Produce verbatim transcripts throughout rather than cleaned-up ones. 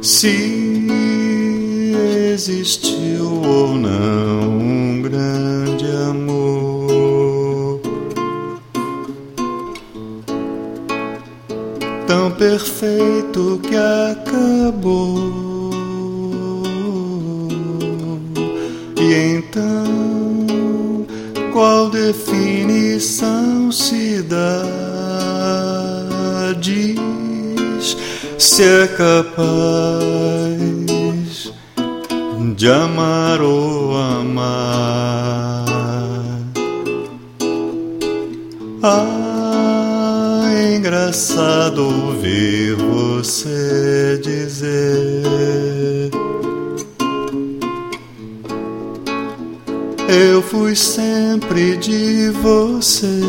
se existiu ou não um grande amor tão perfeito que acabou. E então, qual definição se dá? Diz se é capaz de amar ou amar. Ah, é engraçado ouvir você dizer: eu fui sempre de você.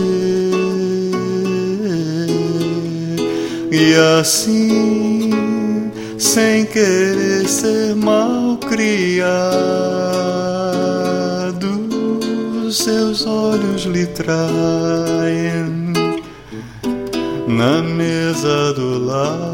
E assim, sem querer ser mal criado, seus olhos lhe traem na mesa do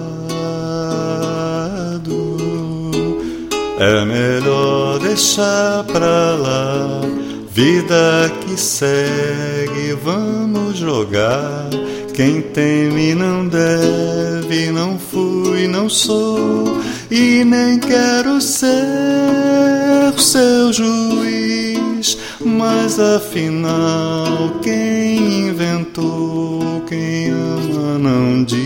lado. É melhor deixar pra lá, vida que segue, vamos jogar. Quem teme não deve, não fui, não sou, e nem quero ser seu juiz. Mas afinal, quem inventou, quem ama não diz.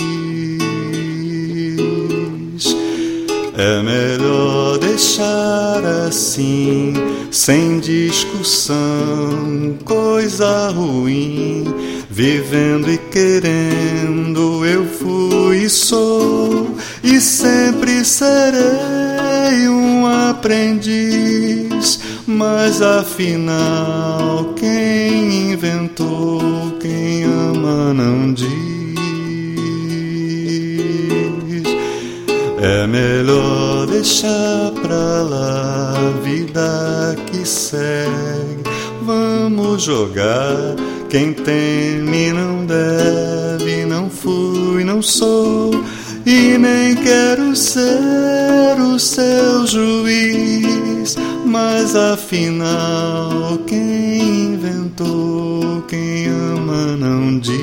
É melhor deixar assim, sem discussão, coisa ruim. Vivendo e querendo, eu fui e sou, e sempre serei um aprendiz. Mas afinal, quem inventou, quem ama não diz. É melhor deixar pra lá, vida que segue, vamos jogar. Quem teme não deve, não fui, não sou, e nem quero ser o seu juiz. Mas afinal, quem inventou, quem ama não diz.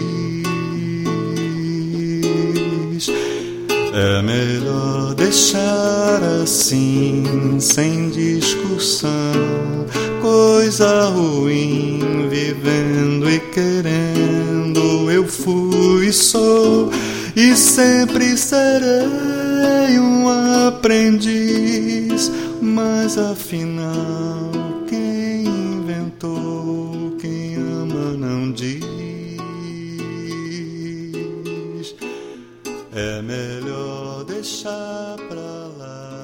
É melhor deixar assim, sem discussão, coisa ruim. Vivendo e querendo, eu fui e sou, e sempre serei um aprendiz. Mas afinal, quem inventou, quem ama não diz. É melhor deixar pra lá.